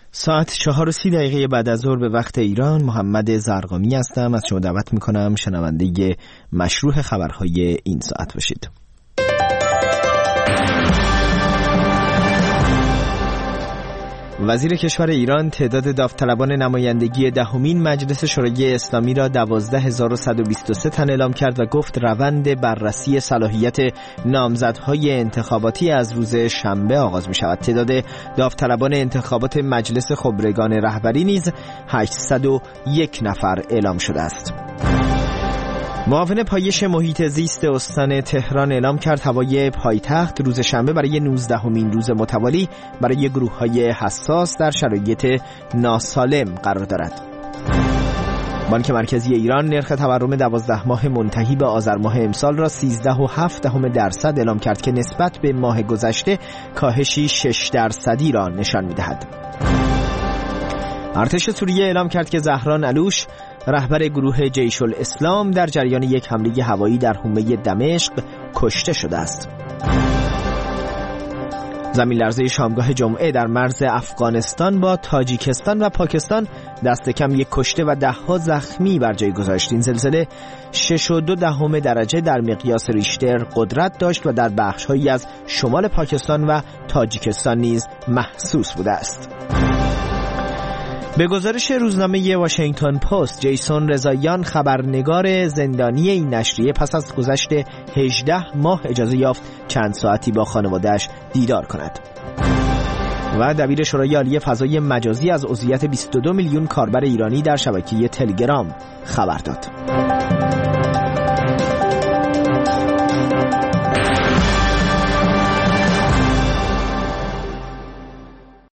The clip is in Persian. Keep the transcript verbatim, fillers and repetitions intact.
ساعت چهار و سی دقیقه بعد از ظهر به وقت ایران. محمد زرقامی هستم. از شما دعوت میکنم شنونده مشروع خبرهای این ساعت باشید. وزیر کشور ایران تعداد داوطلبان نمایندگی دهمین مجلس شورای اسلامی را دوازده هزار و صد و بیست و سه تن اعلام کرد و گفت روند بررسی صلاحیت نامزدهای انتخاباتی از روز شنبه آغاز می شود. تعداد داوطلبان انتخابات مجلس خبرگان رهبری نیز هشتصد و یک نفر اعلام شده است. معاون پایش محیط زیست استان تهران اعلام کرد هوای پایتخت روز شنبه برای نوزدهمین روز متوالی برای گروه‌های حساس در شرایط ناسالم قرار دارد. بانک مرکزی ایران نرخ تورم دوازده ماه منتهی به آذر ماه امسال را سیزده و هفت دهم درصد اعلام کرد که نسبت به ماه گذشته کاهشی شش درصدی را نشان می‌دهد. ارتش سوریه اعلام کرد که زهران علوش رهبر گروه جیش الاسلام در جریان یک حمله هوایی در حومه دمشق کشته شده است. زمین لرزه شامگاه جمعه در مرز افغانستان با تاجیکستان و پاکستان دست کم یک کشته و ده ها زخمی بر جای گذاشت. این زلزله شش و دو دهم درجه در مقیاس ریشتر قدرت داشت و در بخش‌هایی از شمال پاکستان و تاجیکستان نیز محسوس بوده است. به گزارش روزنامه واشنگتن پست، جیسون رضاییان خبرنگار زندانی این نشریه پس از گذشت هجده ماه اجازه یافت چند ساعتی با خانواده‌اش دیدار کند. و دبیر شورای عالی فضای مجازی از عضویت بیست و دو میلیون کاربر ایرانی در شبکه تلگرام خبر داد.